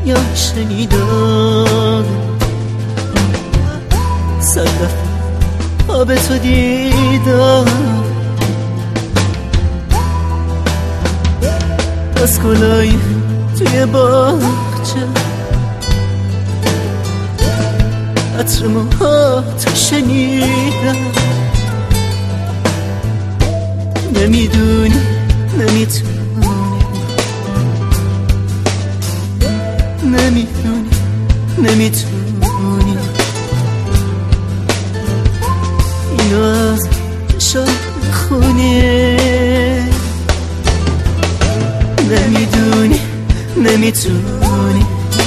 فریاد شنیدم، 100 دفعه آب تو دیدم، از گلای توی باغچه عطر موهاتو شنیدم. نمیدونی نمیتونی، نمیدونی نمیتونی اینو از چشم بخونی. نمیدونی نمیتونی،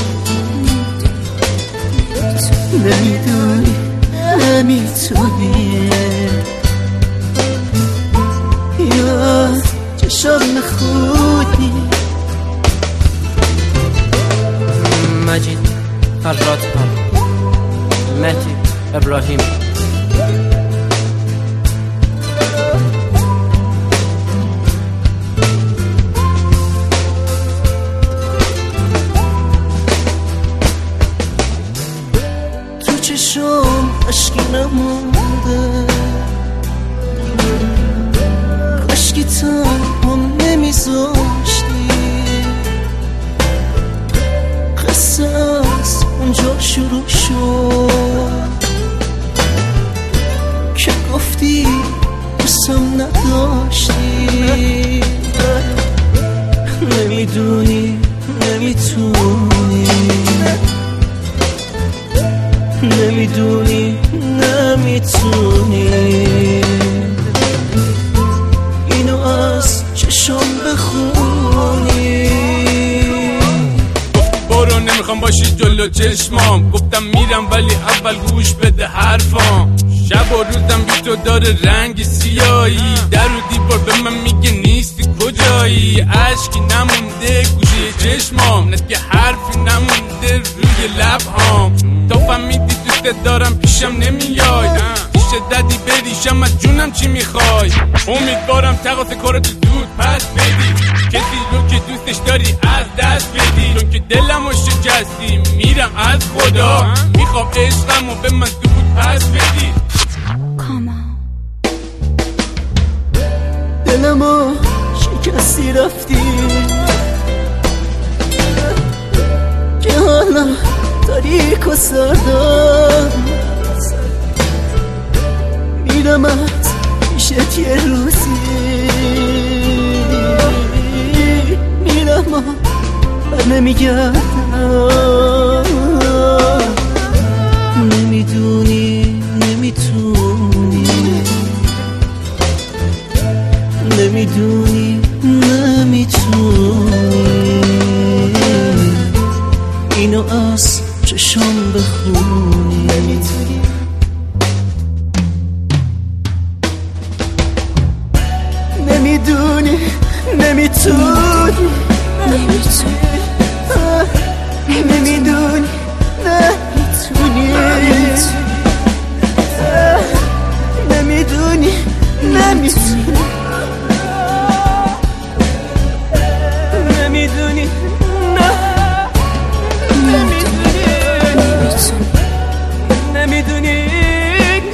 نمیدونی نمیتونی اینو از چشم بخونی. مجید فراتها، مهدی ابراهیم. تو چشم اشکی نمونده، اشکی تنهام نمیذاشتی، قصه از اونجا شروع شد که گفتی دوستم نداشتی. نمیدونی نمیتونی، نمیدونی نمیتونی اینو از چشم بخونی. برو نمیخوام باشی جلو چشمام، گفتم میرم ولی اول گوش بده حرفام. شب و روزم بی تو داره رنگ سیایی، در و دیوار به من میگه نیستی کجایی. عشقی نمونده گوشه چشمام، نه که حرفی نمونده روی لبهام. تا فهمیدی دوست دارم پیشم نمیای، پیش ددی بریشم از جونم چی میخوای. امیدوارم تقاس کارتو زود پس بدی، کسی رو که دوستش داری از دست بدی. چون که دلمو شکستی میرم از خدا، میخوام عشقمو به من زود پس بدی. دلمو شکستی رفتی که حالا تاریک و سردم، میرم از پیشت یه روزی، میرم و بر نمیگردم. نمیدونی نمیتونی، نمیدونی نمیتونی اینو از چشم بخونی. نمیدونی نمیتونی، نمیدونی نمیتونی، نمیدونی نمیتونی، نمیدونی نمیدونی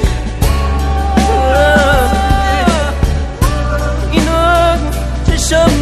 اینو چشم